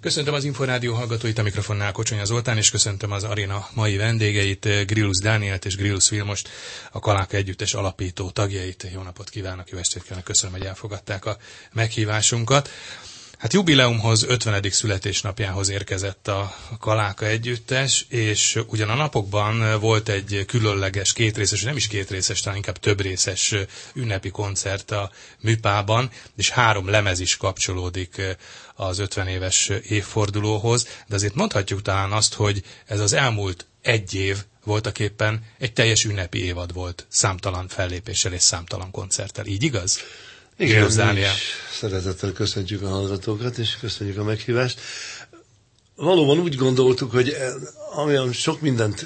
Köszöntöm az Inforádió hallgatóit, a mikrofonnál Kocsonya Zoltán, és köszöntöm az aréna mai vendégeit, Grillus Dánielt és Grillus Vilmost, a Kaláka Együttes alapító tagjait. Jó napot kívánok, jó estét kívánok, köszönöm, hogy elfogadták a meghívásunkat. Hát jubileumhoz, 50. születésnapjához érkezett a Kaláka Együttes, és ugyan a napokban volt egy különleges kétrészes, nem is kétrészes, talán inkább többrészes ünnepi koncert a Műpában, és 3 lemez is kapcsolódik az 50 éves évfordulóhoz, de azért mondhatjuk talán azt, hogy ez az elmúlt egy év voltaképpen egy teljes ünnepi évad volt, számtalan fellépéssel és számtalan koncerttel. Így igaz? Igen, szeretettel köszöntjük a hallgatókat, és köszönjük a meghívást. Valóban úgy gondoltuk, hogy amilyen sok mindent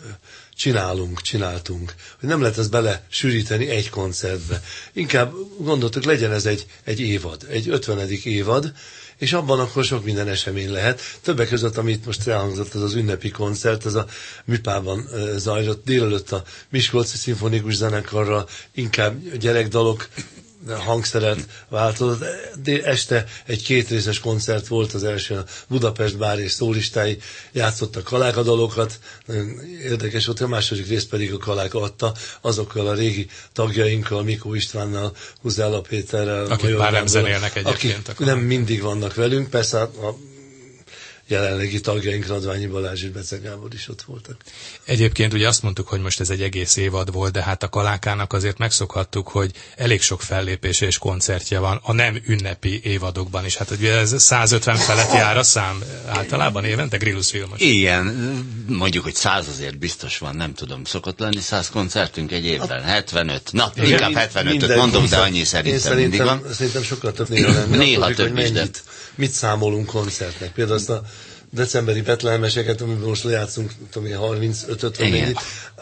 csináltunk, hogy nem lehet ezt bele sűríteni egy koncertbe. Inkább gondoltuk, legyen ez egy évad, egy 50. évad, és abban akkor sok minden esemény lehet. Többek között, amit most elhangzott, az ünnepi koncert, ez a Műpában zajlott délelőtt a Miskolci Szimfonikus Zenekarral, inkább gyerekdalok, hangszeret változott, de este egy kétrészes koncert volt, az első a Budapest Bár és szólistái játszottak Kaláka dalokat, nagyon érdekes volt, a második rész pedig a Kaláka adta azokkal a régi tagjainkkal, Mikó Istvánnal, Huzála Péterrel, akik már nem zenélnek egyébként. Akik nem mindig vannak velünk, persze a jelenlegi tagjaink, Radványi Balázs és Bece Gábor is ott voltak. Egyébként ugye azt mondtuk, hogy most ez egy egész évad volt, de hát a Kalákának azért megszokhattuk, hogy elég sok fellépése és koncertje van a nem ünnepi évadokban is. Hát ugye ez 150 felett jár a szám általában évente, Grillus Vilmos. Igen, mondjuk, hogy 100 azért biztos van, nem tudom, szokott lenni 100 koncertünk egy évben, 75, na, igen, inkább 75-öt mondom, de annyi szerintem mindig van. Szerintem sokkal több néha lenni. Néha több is, de... Mit számolunk koncertnek? Például azt a decemberi betlehemeseket, amiben most lejátszunk, tudom én, 35-50.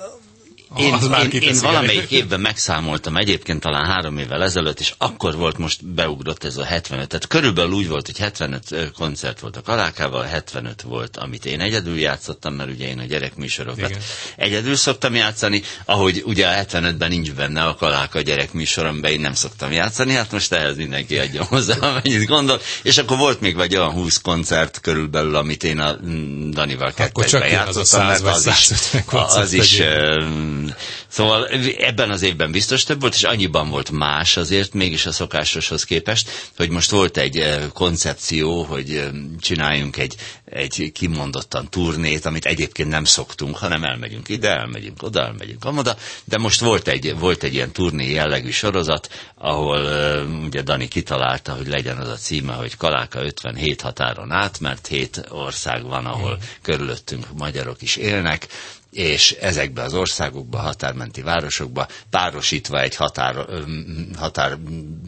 Én valamelyik évben megszámoltam egyébként talán 3 évvel ezelőtt, és akkor volt, most beugrott ez a 75. Tehát körülbelül úgy volt, hogy 75 koncert volt a Kalákával, 75 volt, amit én egyedül játszottam, mert ugye én a gyerekműsorokat egyedül szoktam játszani, ahogy ugye a 75-ben nincs benne a Kaláka gyerekműsoromban, én nem szoktam játszani, hát most ehhez mindenki adja hozzá, amennyit gondol, és akkor volt még vagy olyan 20 koncert körülbelül, amit én a Danival kettesben játszottam, mert az is szóval ebben az évben biztos több volt, és annyiban volt más azért, mégis a szokásoshoz képest, hogy most volt egy koncepció, hogy csináljunk egy kimondottan turnét, amit egyébként nem szoktunk, hanem elmegyünk ide, elmegyünk oda, elmegyünk amoda, de most volt egy ilyen turné jellegű sorozat, ahol ugye Dani kitalálta, hogy legyen az a címe, hogy Kaláka 57 határon át, mert 7 ország van, ahol körülöttünk magyarok is élnek, és ezekben az országokban, határmenti városokban párosítva egy határ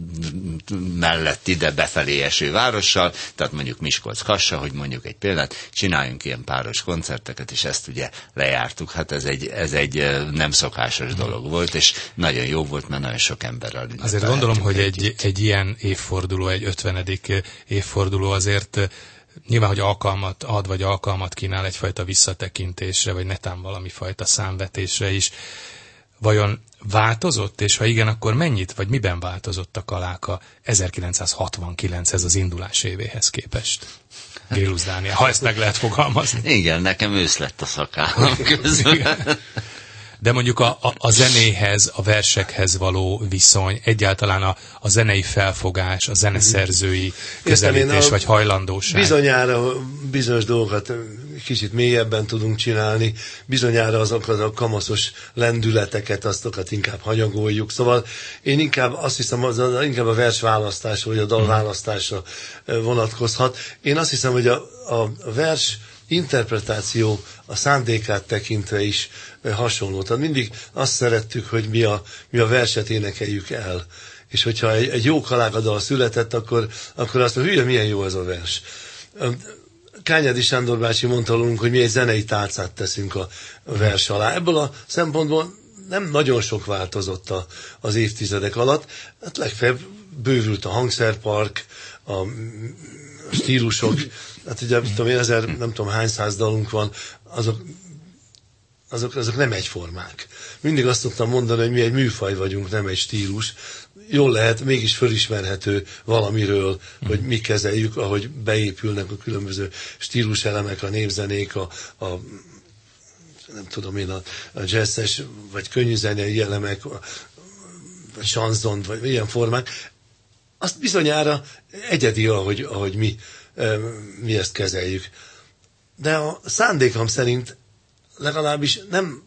mellett ide befelé eső várossal, tehát mondjuk Miskolc-Kassa, hogy mondjuk egy példát, csináljunk ilyen páros koncerteket, és ezt ugye lejártuk. Hát ez egy nem szokásos dolog volt, és nagyon jó volt, mert nagyon sok emberrel ünnepelhetünk. Azért gondolom, hogy egy ilyen évforduló, egy 50. évforduló azért nyilván, hogy alkalmat ad, vagy alkalmat kínál egyfajta visszatekintésre, vagy netán valami fajta számvetésre is. Vajon változott, és ha igen, akkor mennyit, vagy miben változott a Kaláka 1969-hez az indulás évéhez képest? Grillus Dániel, ha ezt meg lehet fogalmazni. Igen, nekem ősz lett a szakállam közül. De mondjuk a zenéhez, a versekhez való viszony, egyáltalán a zenei felfogás, a zeneszerzői közelítés vagy hajlandóság. Bizonyára bizonyos dolgokat kicsit mélyebben tudunk csinálni, bizonyára azokat a kamaszos lendületeket, azokat inkább hanyagoljuk. Szóval én inkább azt hiszem, inkább a versválasztás vagy a dalválasztásra vonatkozhat. Én azt hiszem, hogy a vers interpretáció a szándékát tekintve is hasonló. Tehát mindig azt szerettük, hogy mi a verset énekeljük el. És hogyha egy jó kalákadal született, akkor azt mondja, hülye, milyen jó ez a vers. Kányádi Sándor bácsi mondta rólunk, hogy mi egy zenei tálcát teszünk a vers alá. Ebből a szempontból nem nagyon sok változott az évtizedek alatt. Hát legfeljebb bővült a hangszerpark, a stílusok. Hát ugye, nem tudom hány száz dalunk van, azok azok nem egyformák. Mindig azt szoktam mondani, hogy mi egy műfaj vagyunk, nem egy stílus. Jól lehet, mégis fölismerhető valamiről, hogy mi kezeljük, ahogy beépülnek a különböző stíluselemek, a népzenék, a nem tudom én, a jazzes, vagy könnyűzenei elemek, vagy chanson, vagy ilyen formák. Azt bizonyára egyedi, ahogy mi ezt kezeljük. De a szándékom szerint legalábbis nem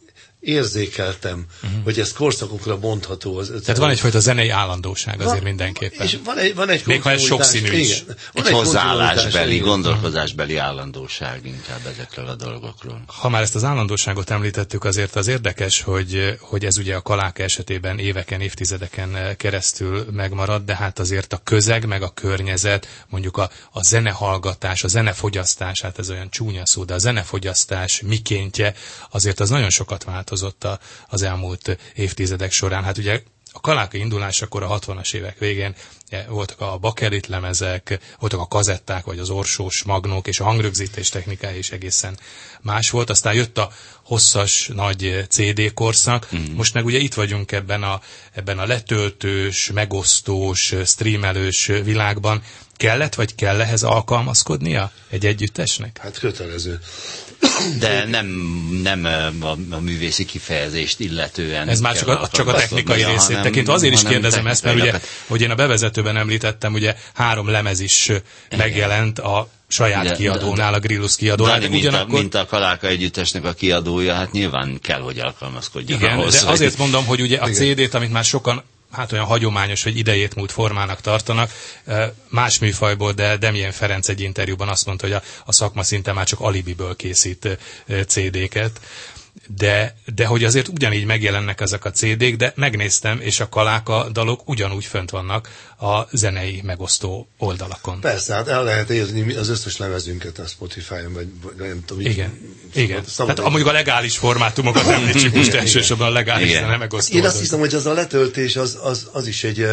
érzékeltem, hogy ez korszakokra bontható. Tehát van egyfajta zenei állandóság azért mindenképpen. És van egy még ha ez sokszínű is. Egy hozzáállásbeli, gondolkozásbeli állandóság inkább ezekről a dolgokról. Ha már ezt az állandóságot említettük, azért az érdekes, hogy ez ugye a Kaláka esetében éveken, évtizedeken keresztül megmarad, de hát azért a közeg, meg a környezet, mondjuk a zenehallgatás, a zenefogyasztás, hát ez olyan csúnya szó, de a zenefogyasztás mikéntje azért az nagyon sokat változott az elmúlt évtizedek során. Hát ugye a Kaláka indulásakor a 60-as évek végén voltak a bakelit lemezek, voltak a kazetták, vagy az orsós magnók, és a hangrögzítés technikája is egészen más volt. Aztán jött a hosszas, nagy CD korszak. Most meg ugye itt vagyunk ebben a letöltős, megosztós, streamelős világban. Kellett, vagy kell ehhez alkalmazkodnia egy együttesnek? Hát kötelező. De nem a művészi kifejezést illetően. Ez már csak a technikai részét tekintve. Azért is kérdezem ezt, mert ugye, hogy én a bevezetőben említettem, ugye 3 lemez is megjelent a saját kiadónál, a Grillus kiadónál. Mint a Kaláka együttesnek a kiadója, hát nyilván kell, hogy alkalmazkodjon. Igen, ahhoz, de azért mondom, hogy ugye a CD-t, amit már sokan olyan hagyományos, vagy idejét múlt formának tartanak, más műfajból, de Demjén Ferenc egy interjúban azt mondta, hogy a szakma szinte már csak alibiből készít CD-ket, de hogy azért ugyanígy megjelennek ezek a CD-k, de megnéztem, és a Kaláka dalok ugyanúgy fönt vannak a zenei megosztó oldalakon. Persze, hát el lehet érni az összes lemezünket a Spotify-on, vagy nem tudom. Igen. Tehát mondjuk a legális formátumokat említsük most elsősorban a legális zene megosztó. Én azt hiszem, hogy az a letöltés az is egy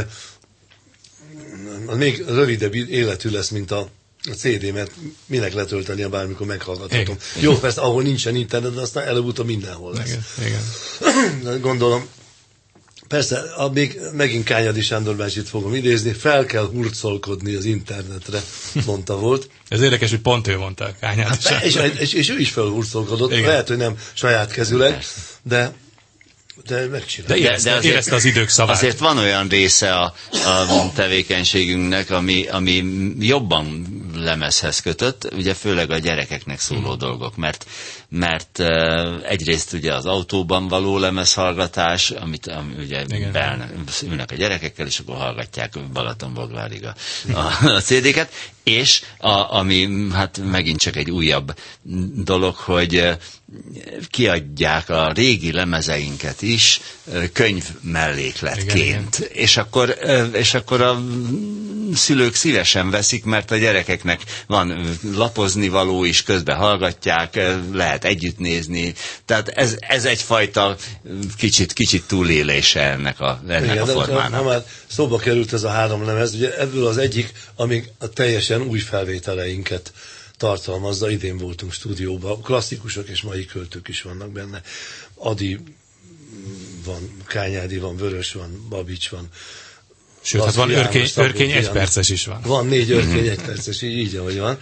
még rövidebb életű lesz, mint a CD, mert minek letölteni, bármikor meghallgathatom. Jó, persze, ahol nincsen internet, de aztán előbb-utóbb mindenhol lesz. Igen. Gondolom, persze, még megint Kányadi Sándor bácsit fogom idézni, fel kell hurcolkodni az internetre, mondta volt. Ez érdekes, hogy pont ő mondta, Kányadi Sándor. És ő is felhurcolkodott, lehet, hogy nem saját kezüleg, de megcsinálja. De érezte az idők szavát. Azért van olyan része a tevékenységünknek, ami jobban lemezhez kötött, ugye főleg a gyerekeknek szóló dolgok, mert egyrészt ugye az autóban való lemezhallgatás, ami ugye ülnek a gyerekekkel, és akkor hallgatják Balatonboglárig a CD-ket, és ami hát megint csak egy újabb dolog, hogy kiadják a régi lemezeinket is könyv mellékletként. Igen. És akkor a szülők szívesen veszik, mert a gyerekeknek van lapozni való is, közben hallgatják, lehet együtt nézni. Tehát ez egyfajta kicsit túlélése ennek a formának. Ha már szóba került ez a 3 lemez, ugye ebből az egyik, amíg a teljesen új felvételeinket tartalmazza, idén voltunk stúdióban, klasszikusok és mai költők is vannak benne. Adi van, Kányádi van, Vörös van, Babics van. Sőt, hát van Örkény 1 perces is van. Van 4 Örkény 1 perces, így ahogy van.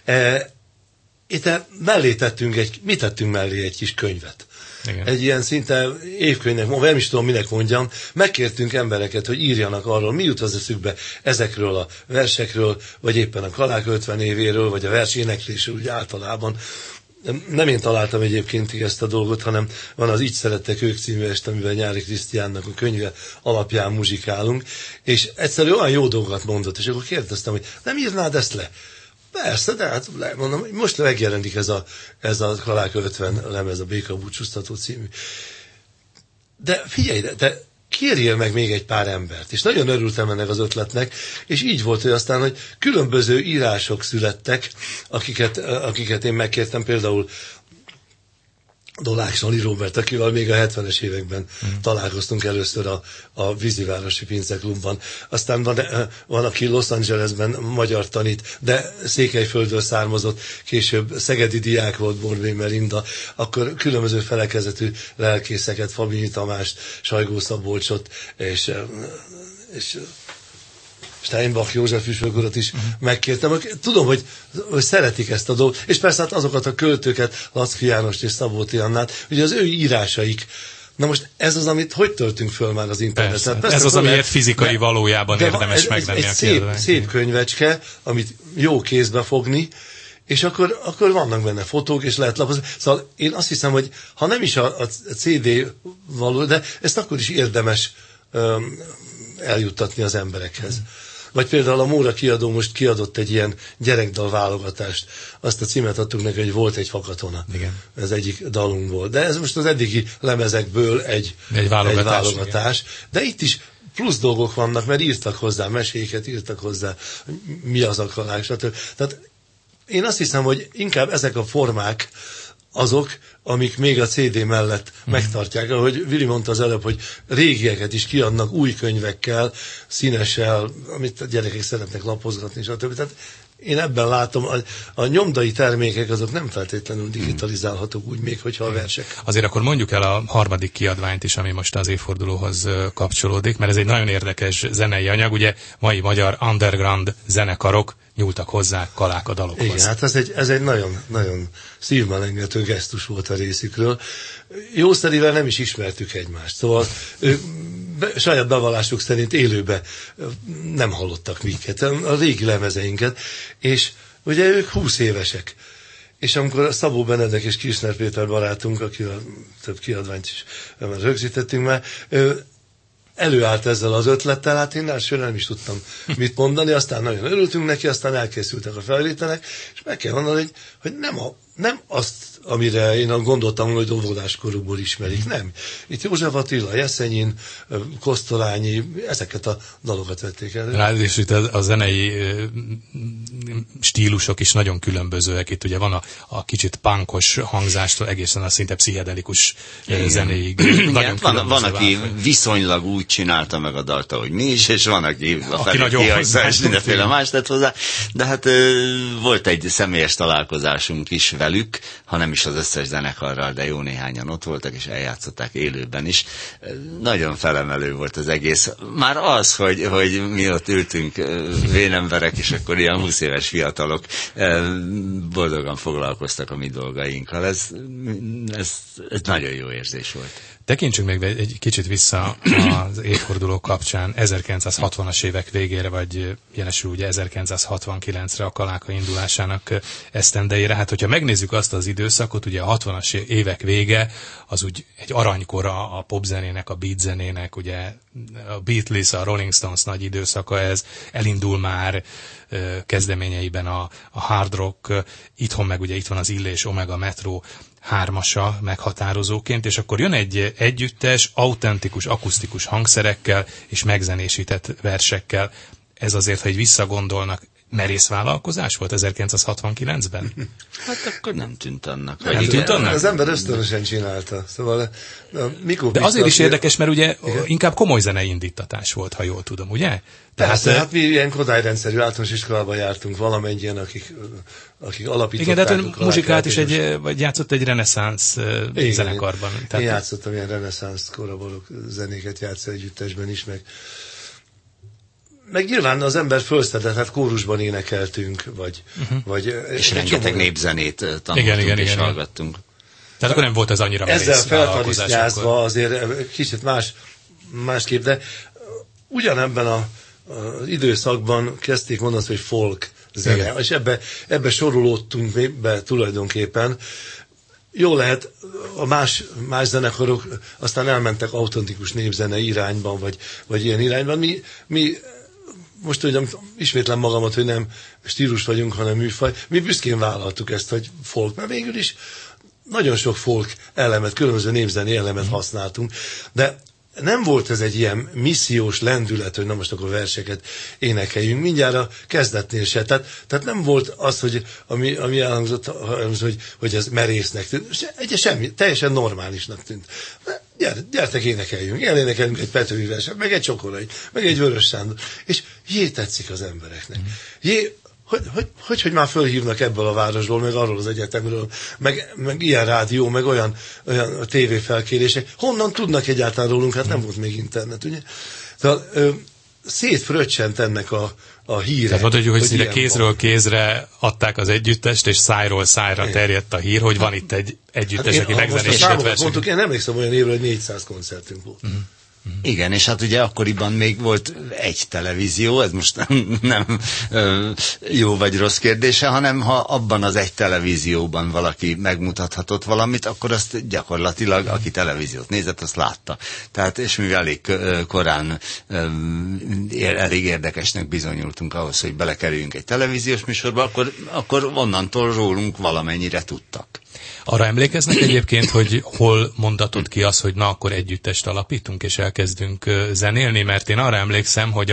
Itt mellé mi tettünk mellé egy kis könyvet. Igen. Egy ilyen szinte évkönyvnek, nem is tudom, minek mondjam, megkértünk embereket, hogy írjanak arról, mi jut az eszükbe ezekről a versekről, vagy éppen a Kaláka 50 évéről, vagy a verséneklésről úgy általában. Nem én találtam egyébként ezt a dolgot, hanem van az Így szerettek ők című este, amivel Nyári Krisztiánnak a könyve alapján muzsikálunk, és egyszerűen olyan jó dolgokat mondott, és akkor kérdeztem, hogy nem írnád ezt le? Persze, de hát mondom, most megjelenik ez a Kaláka 50 lemez, a Béka búcsúztató című. De figyelj, te kérjél meg még egy pár embert. És nagyon örültem ennek az ötletnek, és így volt, hogy aztán, hogy különböző írások születtek, akiket én megkértem, például Dolák Sali Róbert, akivel még a 70-es években találkoztunk először a Vízivárosi Pinceklubban. Aztán van, aki Los Angelesben magyar tanít, de Székelyföldről származott, később szegedi diák volt, Borbély Melinda, akkor különböző felekezetű lelkészeket, Fabinyi Tamást, Sajgó Szabolcsot, és Steinbach József Üsvögurat is megkértem. Tudom, hogy szeretik ezt a dolgot, és persze hát azokat a költőket, Laczky Jánost és Szabóti Annát, ugye az ő írásaik. Na most ez az, amit hogy töltünk föl már az interneten? Persze, ez az, amiért fizikai valójában érdemes megvenni a kiadványt. Szép könyvecske, amit jó kézbe fogni, és akkor vannak benne fotók, és lehet lapozni. Szóval én azt hiszem, hogy ha nem is a CD való, de ezt akkor is érdemes eljuttatni az emberekhez. Vagy például a Móra kiadó most kiadott egy ilyen gyerekdal válogatást. Azt a címet adtuk neki, hogy Volt egy fakatona. Igen. Ez egyik dalunk volt. De ez most az eddigi lemezekből egy válogatás. De itt is plusz dolgok vannak, mert írtak hozzá meséket, írtak hozzá, mi az a kalág, stb. Tehát én azt hiszem, hogy inkább ezek a formák azok, amik még a CD mellett megtartják. Ahogy Vili mondta az előbb, hogy régieket is kiadnak új könyvekkel, színessel, amit a gyerekek szeretnek lapozgatni, stb. Tehát én ebben látom, a nyomdai termékek azok nem feltétlenül digitalizálhatók úgy, még hogyha a versek. Azért akkor mondjuk el a harmadik kiadványt is, ami most az évfordulóhoz kapcsolódik, mert ez egy nagyon érdekes zenei anyag, ugye mai magyar underground zenekarok nyúltak hozzá Kalák a dalokhoz. Igen, hát ez egy nagyon, nagyon szívmelengető gesztus volt a részükről. Jószerivel nem is ismertük egymást, szóval saját bevallásuk szerint élőben nem hallottak minket, a régi lemezeinket, és ugye ők 20 évesek. És amikor Szabó Benedek és Kirchner Péter barátunk, akivel több kiadványt is rögzítettünk már, előállt ezzel az ötlettel, hát én elsőre nem is tudtam mit mondani, aztán nagyon örültünk neki, aztán elkészültek a felvételek, és meg kell mondani, hogy nem azt, amire én gondoltam, hogy óvodáskorúból ismerik, nem. Itt József Attila, Jeszenyin, Kosztolányi, ezeket a dalokat vették elő. Ráadásul itt a zenei stílusok is nagyon különbözőek. Itt ugye van a kicsit punkos hangzástól egészen a szinte pszichedelikus zenéig. Igen, van, aki viszonylag úgy csinálta meg a dalt, ahogy mi is, és van, aki kihagyta, és mindenféle más tett hozzá. De hát volt egy személyes találkozásunk is velük, ha nem is az összes zenekarral, de jó néhányan ott voltak, és eljátszották élőben is. Nagyon felemelő volt az egész. Már az, hogy mi ott ültünk vénemberek, és akkor ilyen 20 éves fiatalok boldogan foglalkoztak a mi dolgainkkal. Ez nagyon jó érzés volt. Tekintsünk még egy kicsit vissza az évforduló kapcsán 1960-as évek végére, vagy jelesül ugye 1969-re a Kaláka indulásának esztendeire. Hát, hogyha megnézzük azt az időszakot, ugye a 60-as évek vége, az úgy egy aranykora a popzenének, a beatzenének, ugye a Beatles, a Rolling Stones nagy időszaka ez, elindul már kezdeményeiben a hard rock, itthon meg ugye itt van az Illés Omega Metro hármasa meghatározóként, és akkor jön egy együttes, autentikus, akusztikus hangszerekkel és megzenésített versekkel. Ez azért, ha így visszagondolnak, merész vállalkozás volt 1969-ben? Hát akkor nem tűnt annak. Nem tűnt annak? Az ember ösztönösen csinálta. Szóval, de azért is érdekes, mert ugye inkább komoly zenei indítatás volt, ha jól tudom, ugye? Persze, hát mi ilyen kodályrendszerű általános iskolában jártunk valamennyien, akik alapították. Igen, de hát muzsikált is vagy játszott egy reneszánsz zenekarban. Én játszottam ilyen reneszánsz korabalok zenéket játszó együttesben is, meg nyilván az ember fölszedett, hát kórusban énekeltünk, vagy és rengeteg népzenét tanultunk és hallgattunk. Tehát akkor nem volt ez annyira merész ezzel feltarisznyázva azért kicsit másképp, de ugyanebben az időszakban kezdték mondani, hogy folk zene, igen. És ebbe sorolódtunk be tulajdonképpen. Jó lehet, a más zenekarok aztán elmentek autentikus népzene irányban, vagy ilyen irányban. Mi most tudom, ismétlem magamat, hogy nem stílus vagyunk, hanem műfaj. Mi büszkén vállaltuk ezt, hogy folk, mert végül is nagyon sok folk elemet, különböző népzeni elemet használtunk, de nem volt ez egy ilyen missziós lendület, hogy na most akkor verseket énekeljünk, mindjárt a kezdetnél se. Tehát nem volt az, hogy ami elhangzott, hogy ez merésznek tűnt. Semmi, teljesen normálisnak tűnt. Gyertek, énekeljünk. Elénekeljünk egy Petőfi verset, meg egy Csokonai, meg egy Vörös Sándor. És tetszik az embereknek. Hogy már fölhívnak ebből a városból, meg arról az egyetemről, meg ilyen rádió, meg olyan tévéfelkérések. Honnan tudnak egyáltalán rólunk? Hát nem volt még internet, ugye? Tehát szétfröccsent ennek a híre. Tehát mondhatjuk, hogy szinte kézről kézre adták az együttest, és szájról szájra terjedt a hír, hogy van itt egy együttes, aki megzenésített versenyt. Én emlékszem olyan évről, hogy 400 koncertünk volt. Igen, és hát ugye akkoriban még volt egy televízió, ez most nem jó vagy rossz kérdése, hanem ha abban az egy televízióban valaki megmutathatott valamit, akkor azt gyakorlatilag, aki televíziót nézett, azt látta. Tehát, és mivel elég korán elég érdekesnek bizonyultunk ahhoz, hogy belekerüljünk egy televíziós műsorba, akkor onnantól rólunk valamennyire tudtak. Arra emlékeznek egyébként, hogy hol mondatott ki az, hogy na akkor együttest alapítunk és elkezdünk zenélni, mert én arra emlékszem, hogy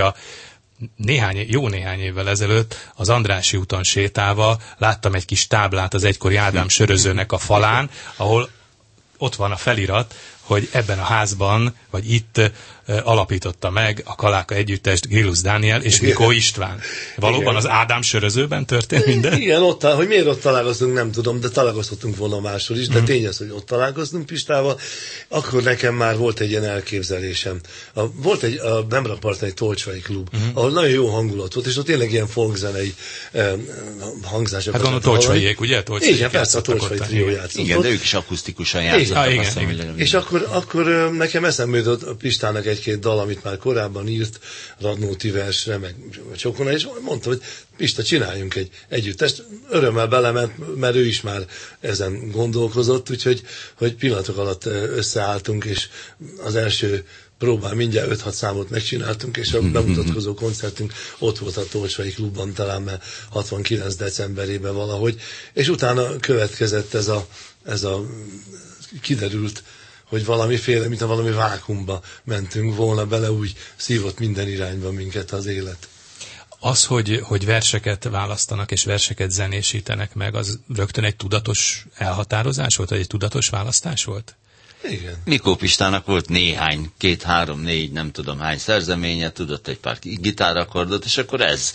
jó néhány évvel ezelőtt az Andrássy úton sétálva láttam egy kis táblát az egykori Ádám sörözőnek a falán, ahol ott van a felirat, hogy ebben a házban, vagy itt alapította meg a Kaláka együttest Grillus Dániel és Mikó István. Valóban igen. Az Ádám sörözőben történt minden? Igen, hogy miért ott találkoztunk, nem tudom, de találkozhatunk volna máshol is, de tény az, hogy ott találkoztunk Pistával. Akkor nekem már volt egy ilyen elképzelésem. Volt a Bemraparton egy Tolcsai klub, ahol nagyon jó hangulat volt, és ott tényleg ilyen folkzenei hangzások. Hát gondolom Tolcsaiék, ugye? Igen, persze a Tolcsai trió játszott. Igen, de ők is akusztikusan játszottak. És akkor nekem eszembe jutott Pistának egy-két dal, amit már korábban írt, Radnóti versre, meg Csokonai, és mondta, hogy Pista, csináljunk egy együttest. Örömmel belement, mert ő is már ezen gondolkozott, úgyhogy pillanatok alatt összeálltunk, és az első próbán mindjárt 5-6 számot megcsináltunk, és a bemutatkozó koncertünk ott volt a Tolcsai klubban, talán már 69 decemberében valahogy, és utána következett ez a kiderült, hogy valamiféle, mint a valami vákumba mentünk volna bele, úgy szívott minden irányba minket az élet. Az, hogy verseket választanak és verseket zenésítenek meg, az rögtön egy tudatos elhatározás volt, vagy egy tudatos választás volt? Igen. Mikó Pistának volt néhány, 2, 3, 4, nem tudom hány szerzeménye, tudott egy pár gitárakordot, és akkor ez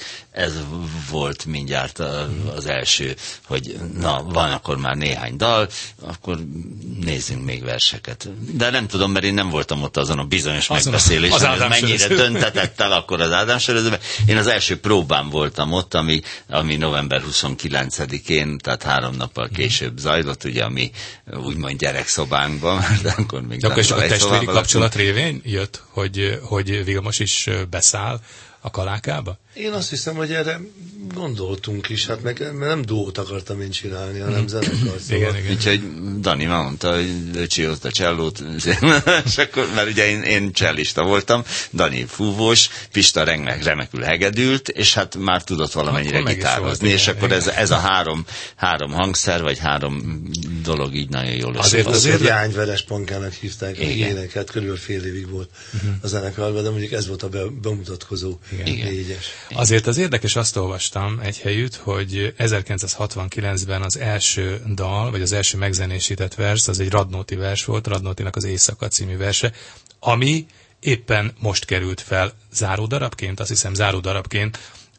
volt mindjárt az első, hogy na, van akkor már néhány dal, akkor nézzünk még verseket. De nem tudom, mert én nem voltam ott azon a bizonyos megbeszélésen, hogy mennyire döntetett el akkor az Ádám sörözőben. Én az első próbán voltam ott, ami november 29-én, tehát 3 nappal később zajlott, ugye, ami úgymond gyerekszobánkban, de akkor még és a testvéri kapcsolat révén jött, hogy Vilmos is beszáll a Kalákába? Én azt hiszem, hogy erre gondoltunk is, hát meg nem duót akartam én csinálni, hanem zenekar. Igen. Úgyhogy Dani már mondta, hogy öcsi hozta a csellót, és akkor, mert ugye én csellista voltam, Dani fúvós, Pista remekül hegedült, és hát már tudott valamennyire gitározni, és akkor ez a három hangszer, vagy 3 dolog így nagyon jól összefogott. Azért Jányveres Pankának hívták, énekelt, körülbelül fél évig volt a zenekarban, de mondjuk ez volt a bemutatkozó négyes. Azért az érdekes, azt olvastam egy helyütt, hogy 1969-ben az első dal, vagy az első megzenésített vers, az egy Radnóti vers volt, Radnótinak az Éjszaka című verse, ami éppen most került fel záródarabként, azt hiszem záródarabként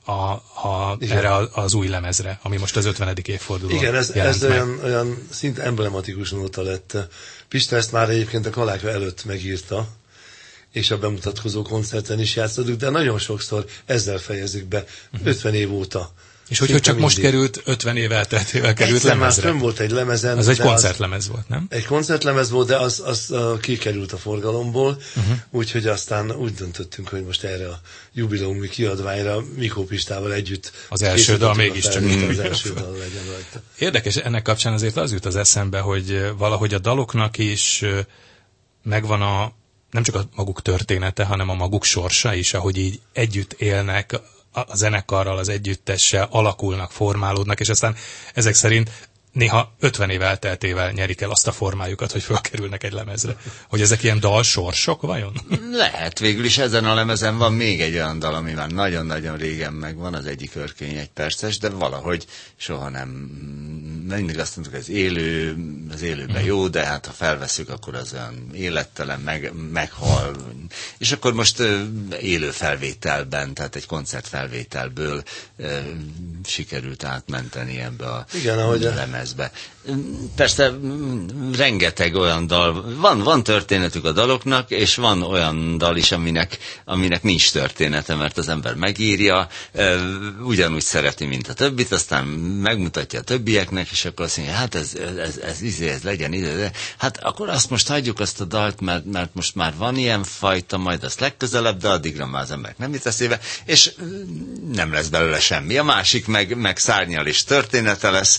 erre az új lemezre, ami most az 50. évfordulón. Igen, ez olyan szinte emblematikus nóta lett. Pista ezt már egyébként a Kaláka előtt megírta, és a bemutatkozó koncerten is játszottuk, de nagyon sokszor ezzel fejezik be 50 év óta. És hogy csak most került, 50 év elteltével került lemezre? Már volt egy lemezen. Az egy koncertlemez volt, nem? Egy koncertlemez volt, de az kikerült a forgalomból, úgyhogy aztán úgy döntöttünk, hogy most erre a jubileumi kiadványra Mikó Pistával együtt az első dal mégiscsak az első dal legyen rajta. Érdekes, ennek kapcsán azért az jut az eszembe, hogy valahogy a daloknak is megvan nem csak a maguk története, hanem a maguk sorsa is, ahogy így együtt élnek a zenekarral, az együttessel, alakulnak, formálódnak, és aztán ezek szerint néha 50 év elteltével nyerik el azt a formájukat, hogy felkerülnek egy lemezre. Hogy ezek ilyen dalsorsok vajon? Lehet, végül is ezen a lemezen van még egy olyan dal, ami már nagyon-nagyon régen megvan, az egyik örkény egy perces, de valahogy soha nem, mindig azt mondtuk, az élőben jó, de hát ha felveszünk, akkor az olyan élettelen, meghal. És akkor most élő felvételben, tehát egy koncertfelvételből sikerült átmenteni ebbe a lemezbe. Persze rengeteg olyan dal, van történetük a daloknak, és van olyan dal is, aminek nincs története, mert az ember megírja, ugyanúgy szereti, mint a többit, aztán megmutatja a többieknek, és akkor azt mondja, hát ez legyen ide, hát akkor azt most hagyjuk azt a dalt, mert most már van ilyen fajta, majd azt legközelebb, de addigra már az emberek nem jut eszébe, és nem lesz belőle semmi. A másik meg szárnyal és története lesz.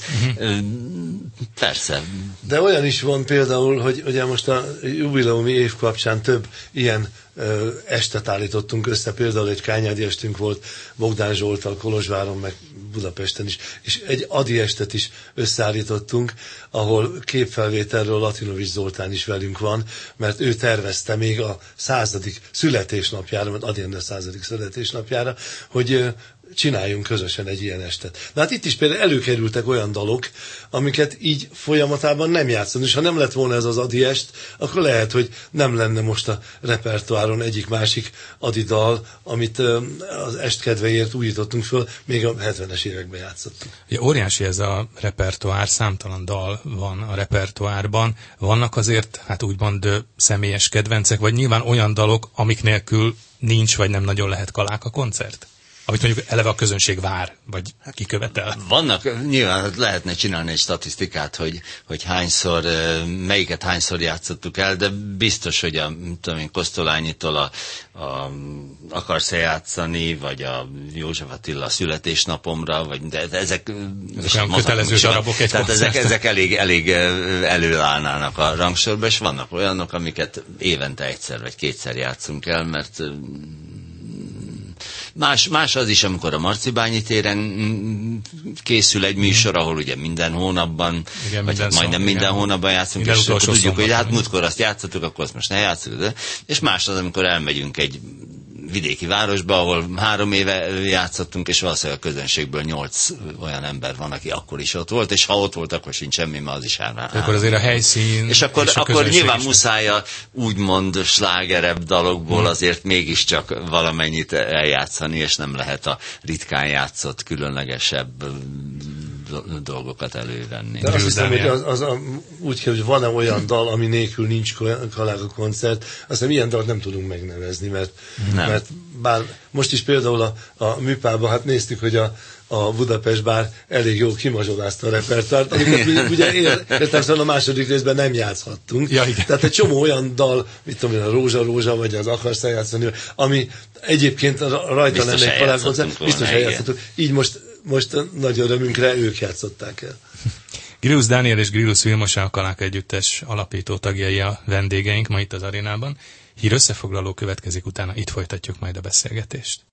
Persze. De olyan is van például, hogy ugye most a jubileumi év kapcsán több ilyen estet állítottunk össze, például egy kányádi estünk volt Bogdán Zsolttal Kolozsváron, meg Budapesten is, és egy adi estet is összeállítottunk, ahol képfelvételről Latinovics Zoltán is velünk van, mert ő tervezte még a 100. születésnapjára, mert Adi Endre 100. születésnapjára, hogy csináljunk közösen egy ilyen estet. De hát itt is például előkerültek olyan dalok, amiket így folyamatában nem játszani, és ha nem lett volna ez az Adi est, akkor lehet, hogy nem lenne most a repertoáron egyik-másik Adi dal, amit az est kedvéért újítottunk föl, még a 70-es években játszottunk. Ja, óriási ez a repertoár, számtalan dal van a repertoárban. Vannak azért, hát úgymond személyes kedvencek, vagy nyilván olyan dalok, amik nélkül nincs, vagy nem nagyon lehet Kaláka koncert? Amit mondjuk eleve a közönség vár, vagy kikövetel. Vannak, nyilván lehetne csinálni egy statisztikát, hogy hányszor, melyiket hányszor játszottuk el, de biztos, hogy a Kosztolányitól Akarsz-e játszani, vagy a József Attila születésnapomra, vagy de ezek olyan kötelező darabok egy tehát ezek elég előállnának a rangsorba, és vannak olyanok, amiket évente egyszer vagy kétszer játszunk el, mert Más az is, amikor a Marcibányi téren készül egy műsor, ahol ugye minden hónapban, igen, vagy majdnem minden hónapban játszunk, és akkor tudjuk, hogy hát múltkor azt játszottuk, akkor azt most ne játszunk. És más az, amikor elmegyünk egy vidéki városba, ahol 3 éve játszottunk, és valószínűleg a közönségből 8 olyan ember van, aki akkor is ott volt, és ha ott volt, akkor sincs semmi, mert az is akkor azért a helyszín és akkor nyilván muszáj a úgymond slágerebb dalokból azért mégiscsak valamennyit eljátszani, és nem lehet a ritkán játszott, különlegesebb dolgokat elővenni. De azt hiszem, hogy úgy kell, hogy van-e olyan dal, ami nélkül nincs Kaláka koncert, azt hiszem, ilyen dalt nem tudunk megnevezni, mert bár most is például a műpában, hát néztük, hogy a Budapest bár elég jól kimazsolázta a repertoárt, amiket ugye értelemszerűen a második részben nem játszhattunk. Ja, tehát egy csomó olyan dal, mit tudom én, a Rózsa, vagy az Akarsz-e játszani, ami egyébként rajta lenne egy Kaláka koncert, biztos eljátszhatunk. Így most nagy örömünkre ők játszották el. Grillus Dániel és Grillus Vilmos, a Kaláka Együttes alapító tagjai a vendégeink ma itt az arénában. Hír összefoglaló következik, utána itt folytatjuk majd a beszélgetést.